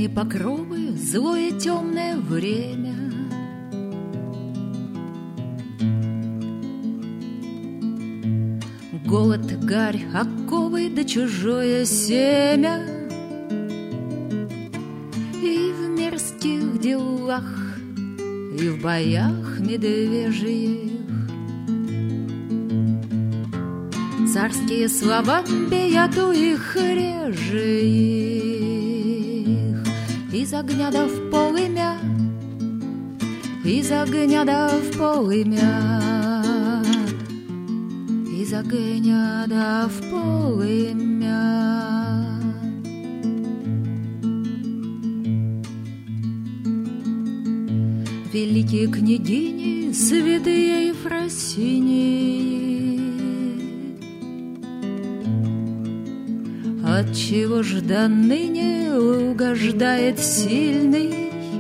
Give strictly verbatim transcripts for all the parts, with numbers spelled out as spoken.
Снежные покровы, злое темное время. Голод, гарь, оковы да чужое семя. И в мирских делах, и в боях медвежьих царские слова бьют у их реже их. Из огня да в полымя, из огня да в полымя, из огня да в полымя. Великие княгини, святые Ефросинии, отчего ж до ныне угождает сильный?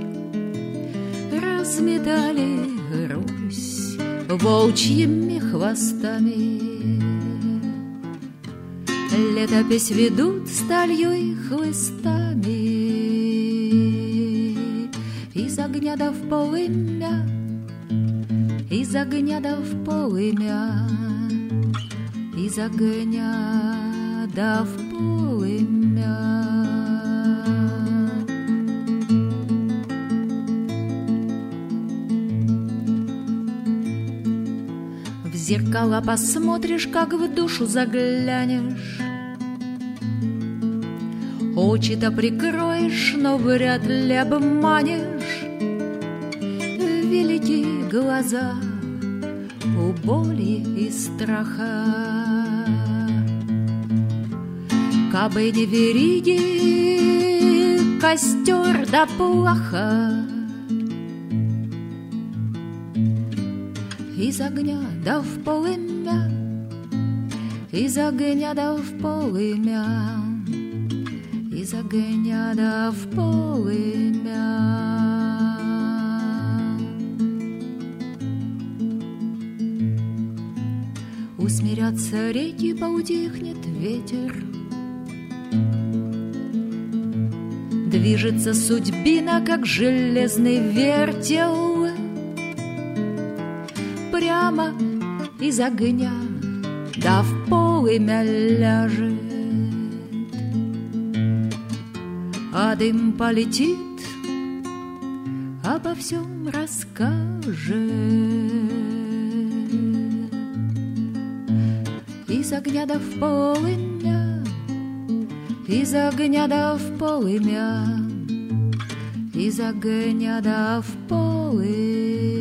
Разметали Русь волчьими хвостами, летопись ведут сталью и хлыстами. Из огня да в полымя, из огня да в полымя, из огня да в полымя. В зеркала посмотришь, как в душу заглянешь, очи-то прикроешь, но вряд ли обманешь. Великие глаза у боли и страха, кабы не вериги, костер да плаха. Из огня да в полымя, из огня да в полымя, из огня да в полымя. Усмирятся реки, поутихнет ветер, движется судьбина, как железный вертел, прямо из огня да в полымя ляжет. А дым полетит, обо всем расскажет. Из огня да в полымя, из огня да в полымя, из огня да в полымя.